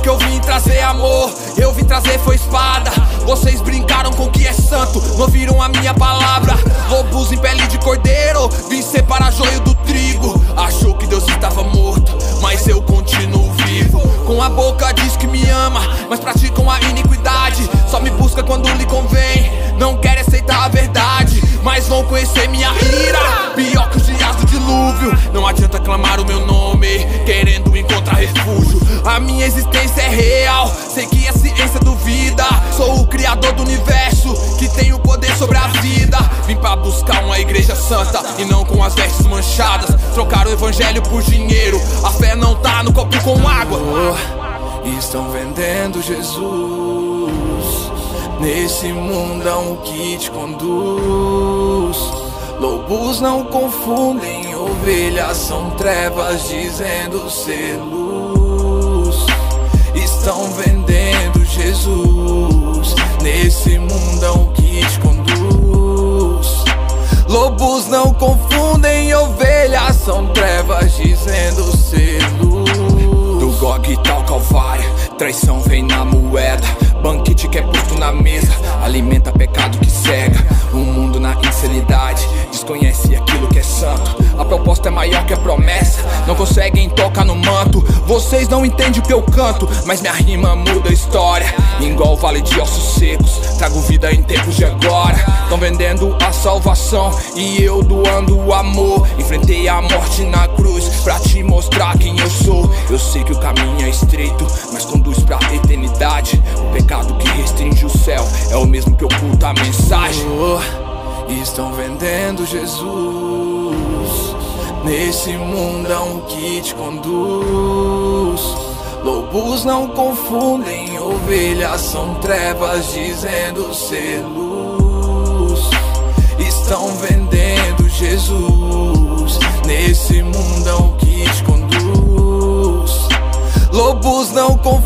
que eu vim trazer amor, eu vim trazer foi espada. Vocês brincaram com o que é santo, não ouviram a minha palavra. Lobos em pele de cordeiro, vim separar joio do trigo. Achou que Deus estava morto, mas eu continuo vivo. Com a boca diz que me ama, mas praticam a iniquidade. Só me busca quando lhe convém, não quer aceitar a verdade, mas vão conhecer minha ira. Pior que os dias do dilúvio, não adianta clamar o meu nome, querendo encontrar refúgio. A minha existência é real, sei que a ciência duvida. Sou o criador do universo, que tem o poder sobre a vida. Vim pra buscar uma igreja santa, e não com as vestes manchadas. Trocar o evangelho por dinheiro, a fé não tá no copo com água. Estão vendendo Jesus nesse mundão que te conduz. Lobos não confundem, ovelhas são trevas dizendo ser luz. Estão vendendo Jesus nesse mundão que te conduz. Lobos não confundem, ovelhas são trevas dizendo ser luz. Do Gog tal Calvário, traição vem na moeda. Banquete que é posto na mesa, alimenta pecado que cega. O mundo na insanidade desconhece aquilo que é santo. A proposta é maior que a promessa, não conseguem tocar no manto. Vocês não entendem o que eu canto, mas minha rima muda a história. Igual o vale de ossos secos, trago vida em tempos de agora. Tão vendendo a salvação e eu doando o amor. Enfrentei a morte na cruz pra te mostrar quem eu sou. Eu sei que o caminho é estreito, mas conduz pra eternidade. O pecado que restringe o céu é o mesmo que oculta a mensagem. Estão vendendo Jesus nesse mundão que te conduz. Lobos não confundem, ovelhas são trevas dizendo ser luz. Estão vendendo Jesus nesse mundão que te conduz. Lobos não confundem,